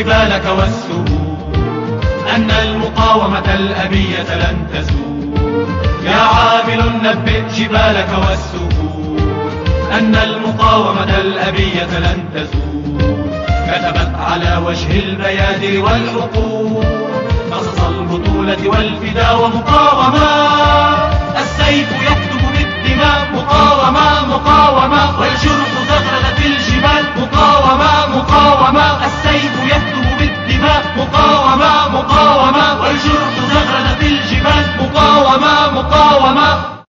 جبالك والسهول، أن المقاومة الأبية لن تزول. يا عامل نبئ جبالك والسهول، أن المقاومة الأبية لن تزول. كتبت على وجه البيادر والحقول قصص البطولة والفداء ومقاومة. السيف يكتب بالدماء مقاومة.